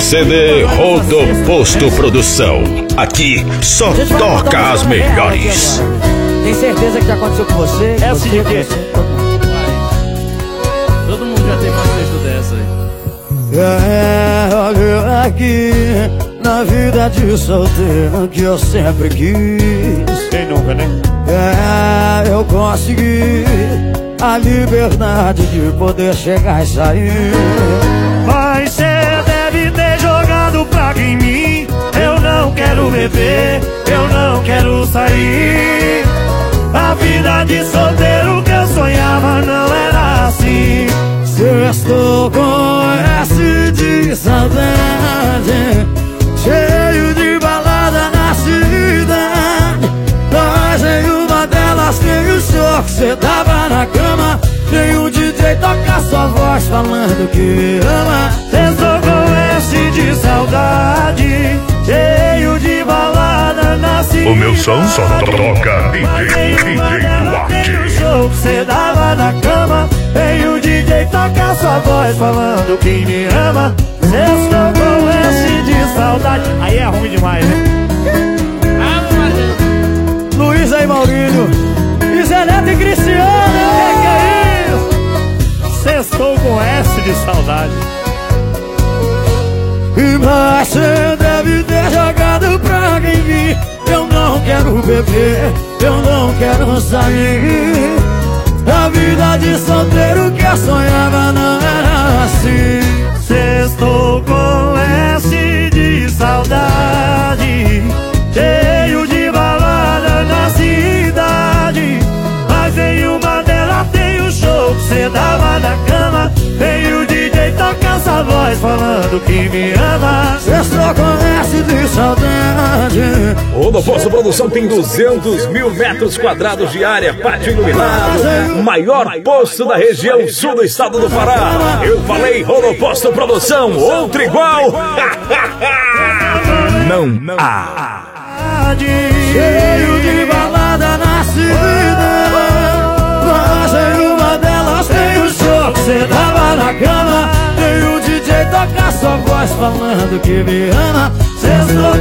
CD Rodoposto Produção. Aqui só toca as melhores. Tem certeza que já aconteceu com você? É assim de quê? Todo mundo já tem uma sexta dessa aí. Olha aqui, na vida de solteiro que eu sempre quis. Quem nunca, né? Eu consegui a liberdade de poder chegar e sair. Mas cê deve ter jogado praga em mim. Eu não quero beber, eu não quero sair. A vida de solteiro que eu sonhava não era assim. Se eu estou com S de saudade, cheio de balada na cidade, mas em uma delas tem o show que cê tava na cama. Tem um DJ toca sua voz falando que me ama. Cê estou com S de saudade, cheio de balada na cidade. O meu som só toca DJ Duarte. Tem o show que cê dava na cama. Tem o DJ toca sua voz falando que me ama. Cê estou com S de saudade. Aí é ruim demais, né? Luiz aí, Maurinho, e Zé Neto e Cristiano. Que é isso? Cê estou com S de saudade. Mas cê deve ter jogado praga em mim. Eu não quero beber, eu não quero sair. A vida de solteiro que eu sonhava não era assim. Cê estou com S de saudade, cheio de balada na cidade. Mas em uma delas tem o show que cê dava na cama. Tem o DJ toca essa voz falando que me ama. Cê só conhece de saudade. Rodoposto Produção tem 200 mil metros quadrados de área, pátio iluminado, maior posto da região sul do estado do Pará. Eu falei Rodoposto Produção, outro igual. Não há. Cheio de balada na cidade, mas em uma delas tem o show que cê dava na cama. Tem o DJ toca sua voz falando que me ama. Cê estou